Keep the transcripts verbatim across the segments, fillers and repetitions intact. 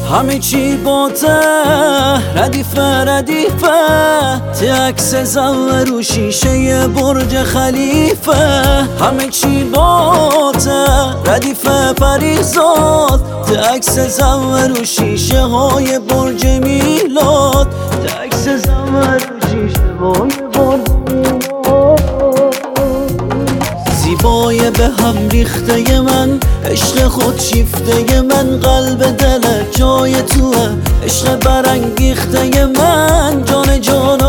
همه چی با ته ردیفه ردیفه تی عکس زن رو شیشه برج خلیفه. همه چی با ته ردیفه پریزاد تی عکس زن رو شیشه های برج میلاد. تی عکس زن رو شیشه های برج زیبای به هم ریخته من، عشق خود شیفته من، قلب دلت جای توه، عشق برانگیخته من، جان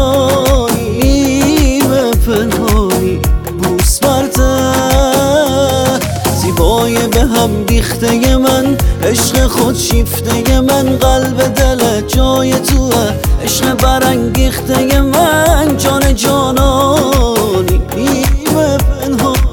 جانایی و پنهانی بوس برته. زیبای به هم ریخته من، عشق خود شیفته من، قلب دلت جای توه، عشق برانگیخته من، جان جانانی و پنهانی.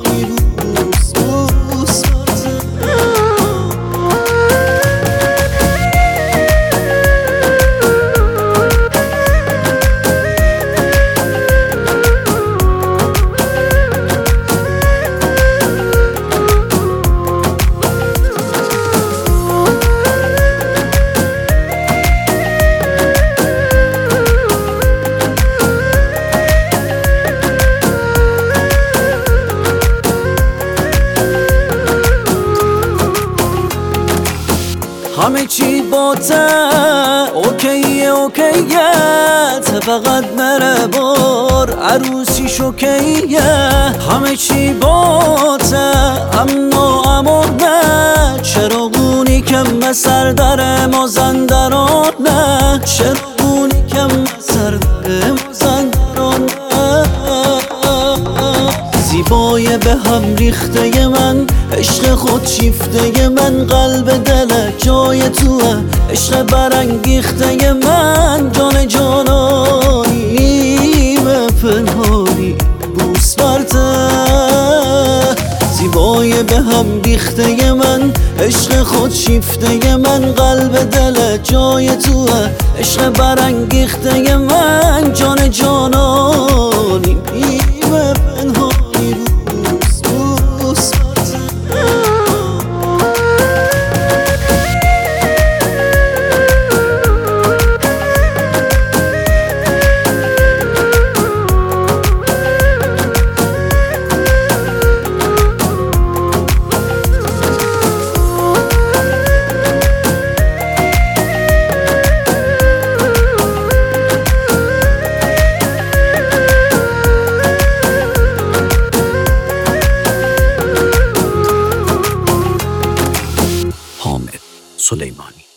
همه چی با ته اوکیه اوکیه ته فقط مره بار عروسی شوکیه. همه چی با ته امن و امانه چراغونی کم سر در مازندرانه. چراغونی کم سر در مازندرانه. زیبای به هم ریخته من، عشق خود شیفته من، قلب دلت جای توه، عشق برانگیخته من، جان جانانی و پنهانی بوس برته. زیبای به هم ریخته من، عشق خود شیفته من، قلب دلت جای توه، عشق برانگیخته من، جان جانانی و پنهانی. حامد سلیمانی.